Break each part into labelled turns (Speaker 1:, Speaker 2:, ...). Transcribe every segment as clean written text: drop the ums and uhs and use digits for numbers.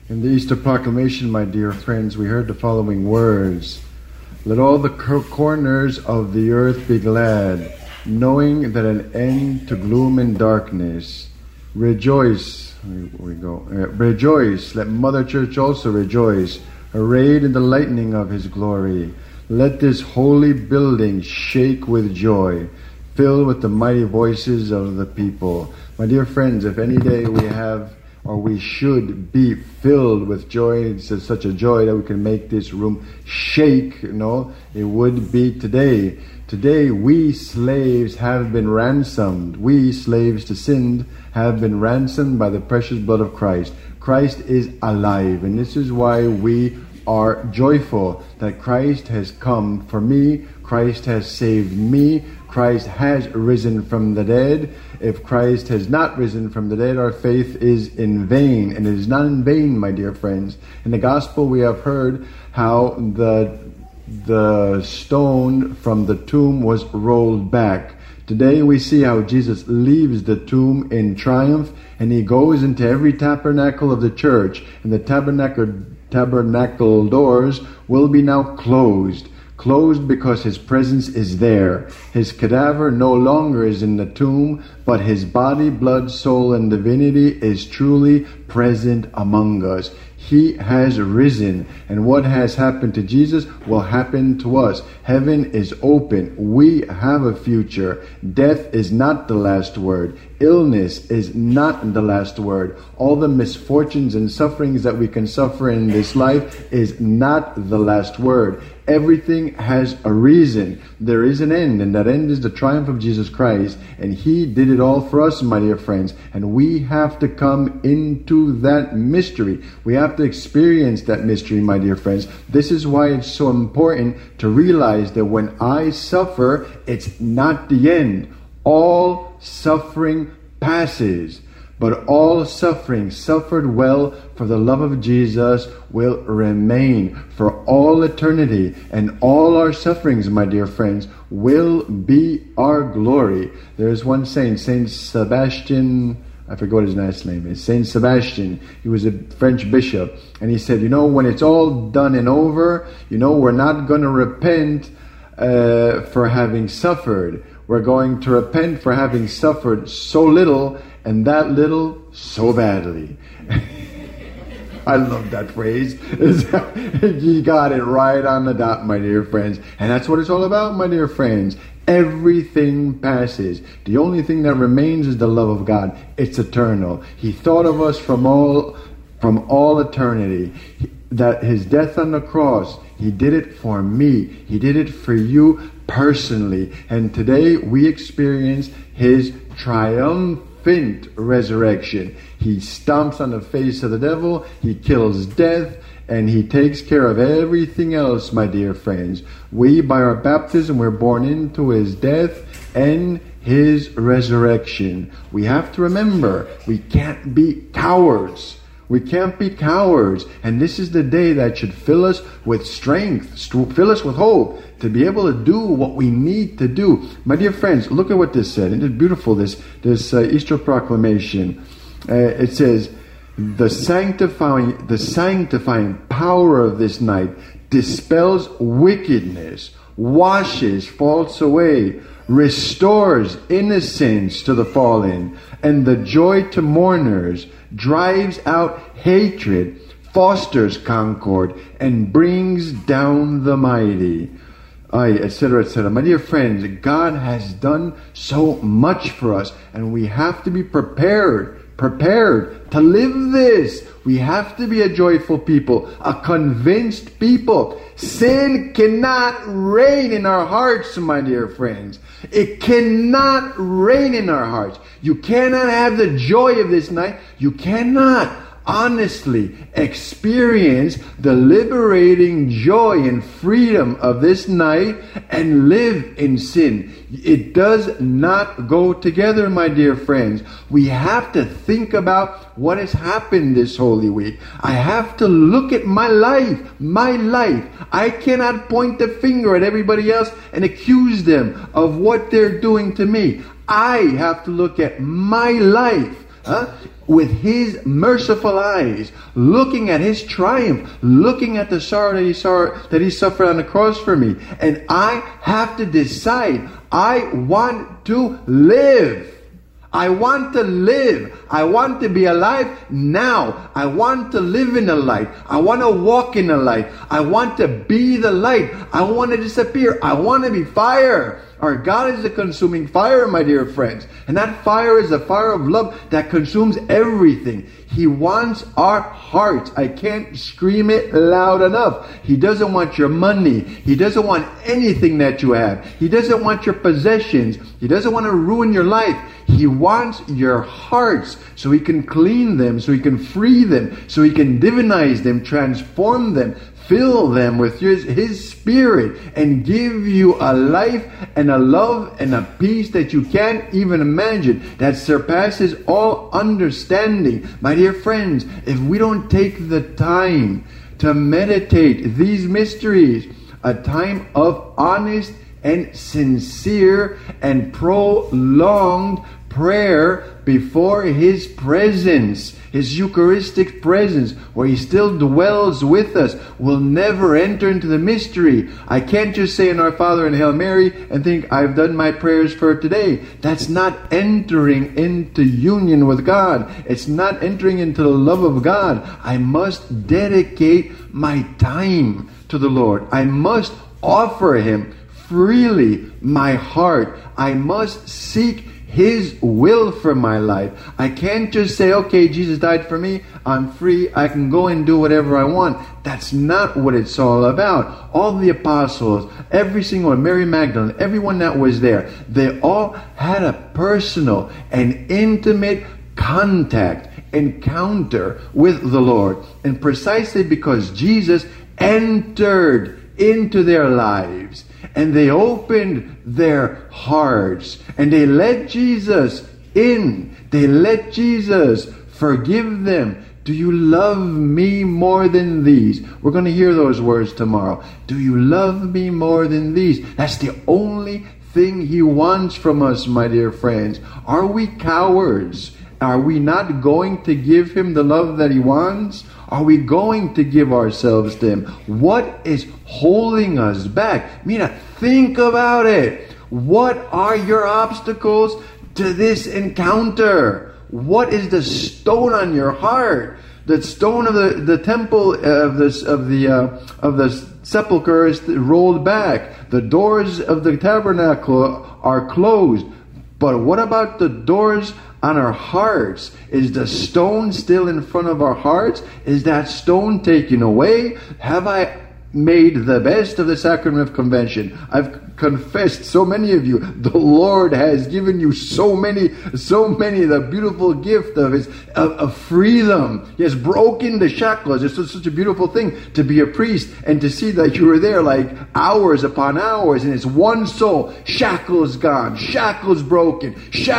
Speaker 1: In the Easter proclamation, my dear friends, we heard the following words. Let all the corners of the earth be glad, knowing that an end to gloom and darkness. Rejoice, rejoice, let Mother Church also rejoice, arrayed in the lightning of His glory. Let this holy building shake with joy, filled with the mighty voices of the people. My dear friends, if any day we have, or we should be filled with joy, it's such a joy that we can make this room shake, it would be today. Today we slaves have been ransomed. We slaves to sin have been ransomed by the precious blood of Christ. Christ is alive, and this is why we are joyful that Christ has come for me. Christ has saved me. Christ has risen from the dead. If Christ has not risen from the dead, our faith is in vain. And it is not in vain, my dear friends. In the gospel we have heard how the stone from the tomb was rolled back. Today we see how Jesus leaves the tomb in triumph, and He goes into every tabernacle of the church, and the tabernacle doors will be now closed. Closed because His presence is there. His cadaver no longer is in the tomb, but His body, blood, soul, and divinity is truly present among us. He has risen, and what has happened to Jesus will happen to us. Heaven is open. We have a future. Death is not the last word. Illness is not the last word. All the misfortunes and sufferings that we can suffer in this life is not the last word. Everything has a reason. There is an end, and that end is the triumph of Jesus Christ, and He did it all for us, my dear friends, and we have to come into that mystery. We have to experience that mystery, my dear friends. This is why it's so important to realize that when I suffer, it's not the end. All suffering passes, but all suffering suffered well for the love of Jesus will remain for all eternity, and all our sufferings, my dear friends, will be our glory. There's one saint, Saint Sebastian, I forget what his last name is, Saint Sebastian. He was a French bishop, and he said, when it's all done and over, we're not going to repent for having suffered. We're going to repent for having suffered so little, and that little so badly. I love that phrase. You got it right on the dot, my dear friends. And that's what it's all about, my dear friends. Everything passes. The only thing that remains is the love of God. It's eternal. He thought of us from all eternity. That His death on the cross, He did it for me. He did it for you personally. And today we experience His triumphant resurrection. He stomps on the face of the devil. He kills death. And He takes care of everything else, my dear friends. We, by our baptism, we're born into His death and His resurrection. We have to remember, we can't be cowards. We can't be cowards. And this is the day that should fill us with strength, fill us with hope, to be able to do what we need to do. My dear friends, look at what this said. It is beautiful, this Easter proclamation. It says, the sanctifying power of this night dispels wickedness, washes faults away, restores innocence to the fallen, and the joy to mourners, drives out hatred, fosters concord, and brings down the mighty. Etc., etc. My dear friends, God has done so much for us, and we have to be prepared to live this. We have to be a joyful people, a convinced people. Sin cannot reign in our hearts, my dear friends. It cannot reign in our hearts. You cannot have the joy of this night. You cannot honestly experience the liberating joy and freedom of this night and live in sin. It does not go together, my dear friends. We have to think about what has happened this Holy Week. I have to look at my life. I cannot point the finger at everybody else and accuse them of what they're doing to me. I have to look at my life. with his merciful eyes, looking at his triumph, looking at the sorrow that he suffered on the cross for me. And I have to decide, I want to live. I want to live. I want to be alive now. I want to live in the light. I want to walk in the light. I want to be the light. I want to disappear. I want to be fire. Our God is a consuming fire, my dear friends. And that fire is a fire of love that consumes everything. He wants our hearts. I can't scream it loud enough. He doesn't want your money. He doesn't want anything that you have. He doesn't want your possessions. He doesn't want to ruin your life. He wants your hearts so he can clean them, so he can free them, so he can divinize them, transform them, fill them with his spirit, and give you a life and a love and a peace that you can't even imagine, that surpasses all understanding. My dear friends, if we don't take the time to meditate these mysteries, a time of honest and sincere and prolonged prayer before his presence, his Eucharistic presence, where he still dwells with us, will never enter into the mystery. I can't just say in Our Father and Hail Mary and think I've done my prayers for today. That's not entering into union with God. It's not entering into the love of God. I must dedicate my time to the Lord. I must offer him freely my heart. I must seek his will for my life. I can't just say, okay, Jesus died for me, I'm free, I can go and do whatever I want. That's not what it's all about. All the apostles, every single one, Mary Magdalene, everyone that was there, they all had a personal and intimate contact, encounter with the Lord. And precisely because Jesus entered into their lives, and they opened their hearts, and they let Jesus in. They let Jesus forgive them. Do you love me more than these? We're going to hear those words tomorrow. Do you love me more than these? That's the only thing he wants from us, my dear friends. Are we cowards? Are we not going to give him the love that he wants? Are we going to give ourselves to him? What is holding us back? Mina, think about it. What are your obstacles to this encounter? What is the stone on your heart? The stone of the temple of the sepulchre is rolled back. The doors of the tabernacle are closed. But what about the doors on our hearts? Is the stone still in front of our hearts? Is that stone taken away? Have I made the best of the sacrament of convention? I've confessed, so many of you, the Lord has given you so many, the beautiful gift of freedom. He has broken the shackles. It's such a beautiful thing to be a priest and to see that you were there like hours upon hours, and it's one soul. Shackles gone, shackles broken,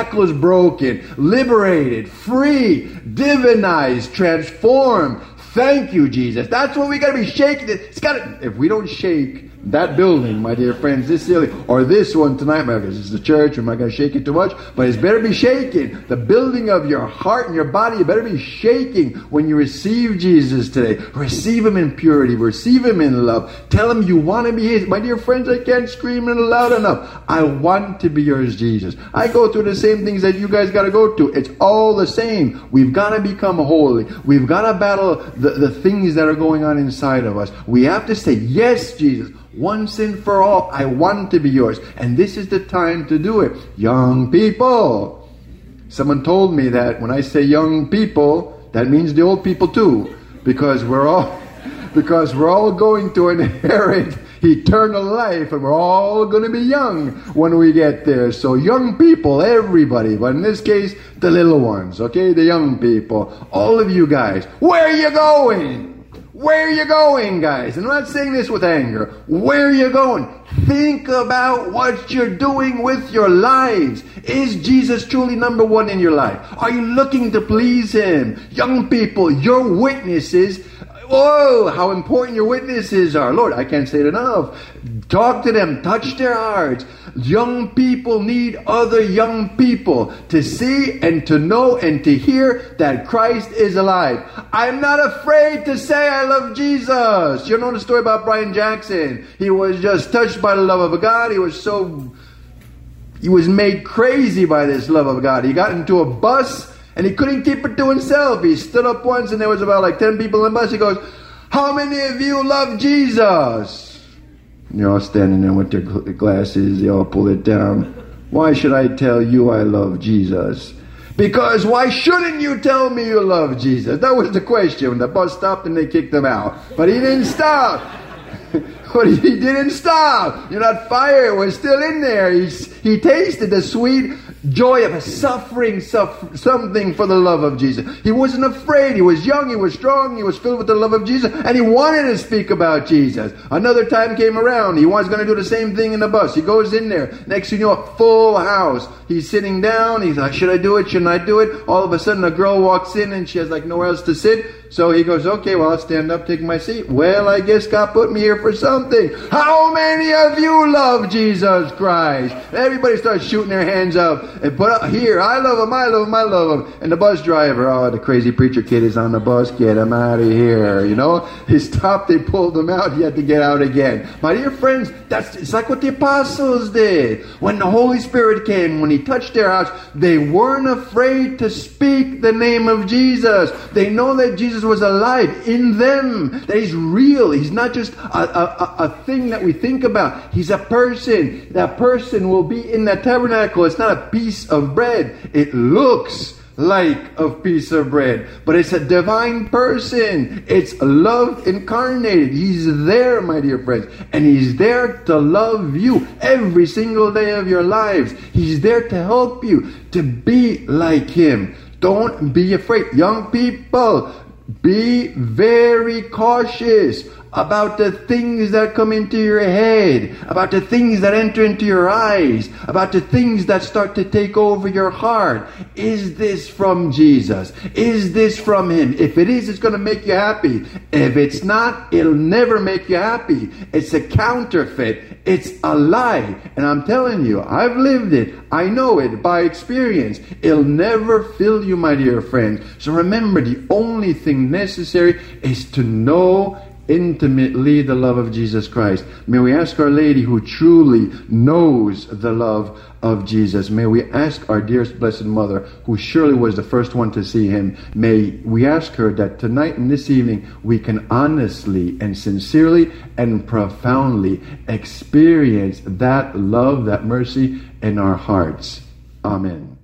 Speaker 1: liberated, free, divinized, transformed. Thank you, Jesus. That's what we got to be shaking. If we don't shake that building, my dear friends, this ceiling, or this one tonight, because this is the church, I'm not going to shake it too much, but it's better be shaking. The building of your heart and your body, you better be shaking when you receive Jesus today. Receive him in purity. Receive him in love. Tell him you want to be his. My dear friends, I can't scream it loud enough. I want to be yours, Jesus. I go through the same things that you guys got to go through. It's all the same. We've got to become holy. We've got to battle the things that are going on inside of us. We have to say, yes, Jesus, once and for all, I want to be yours. And this is the time to do it. Young people. Someone told me that when I say young people, that means the old people too. Because we're all going to inherit eternal life, and we're all going to be young when we get there. So young people, everybody, but in this case, the little ones, okay? The young people. All of you guys, where are you going? Where are you going, guys? And I'm not saying this with anger. Where are you going? Think about what you're doing with your lives. Is Jesus truly number one in your life? Are you looking to please him? Young people, your witnesses. Oh, how important your witnesses are. Lord, I can't say it enough. Talk to them. Touch their hearts. Young people need other young people to see and to know and to hear that Christ is alive. I'm not afraid to say I love Jesus. You know the story about Brian Jackson. He was just touched by the love of God. He was made crazy by this love of God. He got into a bus and he couldn't keep it to himself. He stood up once and there was about like 10 people in the bus. He goes, "How many of you love Jesus?" And you're all standing there with their glasses. They all pull it down. "Why should I tell you I love Jesus?" "Because why shouldn't you tell me you love Jesus?" That was the question. The bus stopped and they kicked him out. But he didn't stop. But he didn't stop. You know, that fire was still in there. He tasted the sweet joy of suffering something for the love of Jesus. He wasn't afraid. He was young. He was strong. He was filled with the love of Jesus. And he wanted to speak about Jesus. Another time came around. He was going to do the same thing in the bus. He goes in there. Next thing you know, a full house. He's sitting down. He's like, should I do it? Shouldn't I do it? All of a sudden, a girl walks in and she has like nowhere else to sit. So he goes, okay, well, I'll stand up, take my seat. Well, I guess God put me here for something. How many of you love Jesus Christ? Everybody starts shooting their hands up and put up here. I love him, I love him, I love him. And the bus driver, oh, the crazy preacher kid is on the bus. Get him out of here. You know, he stopped, they pulled him out. He had to get out again. My dear friends, it's like what the apostles did. When the Holy Spirit came, when he touched their house, they weren't afraid to speak the name of Jesus. They know that Jesus was alive in them, that he's real. He's not just a thing that we think about. He's a person. That person will be in that tabernacle. It's not a piece of bread. It looks like a piece of bread, but it's a divine person. It's love incarnated. He's there, my dear friends, and he's there to love you every single day of your lives. He's there to help you to be like him. Don't be afraid. Young people, be very cautious about the things that come into your head, about the things that enter into your eyes, about the things that start to take over your heart. Is this from Jesus? Is this from him? If it is, it's going to make you happy. If it's not, it'll never make you happy. It's a counterfeit. It's a lie. And I'm telling you, I've lived it. I know it by experience. It'll never fill you, my dear friends. So remember, the only thing necessary is to know intimately the love of Jesus Christ. May we ask Our Lady, who truly knows the love of Jesus. May we ask our dearest Blessed Mother, who surely was the first one to see him. May we ask her that tonight and this evening we can honestly and sincerely and profoundly experience that love, that mercy in our hearts. Amen.